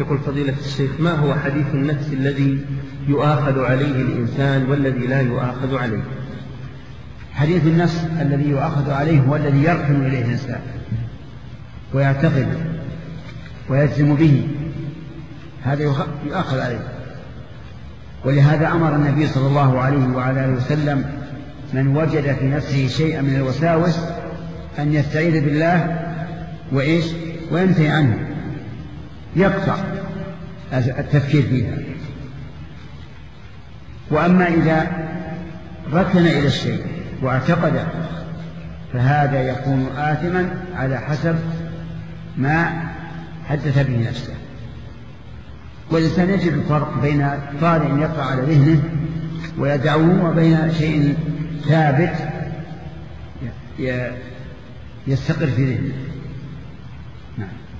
يقول فضيلة الشيخ: ما هو حديث النفس الذي يؤاخذ عليه الإنسان والذي لا يؤاخذ عليه؟ حديث النفس الذي يؤاخذ عليه هو الذي يركن إليه الإنسان ويعتقد ويجزم به، هذا يؤاخذ عليه. ولهذا أمر النبي صلى الله عليه وعلى آله وسلم من وجد في نفسه شيئا من الوساوس أن يستعيذ بالله وينتهي عنه، يقطع التفكير فيها. وأما إذا ركن إلى الشيء واعتقد فهذا يكون آثما على حسب ما حدث به نفسه. والإنسان يجد الفرق بين طارئ يقع على ذهنه ويدعوه وبين شيء ثابت يستقر في ذهنه. نعم.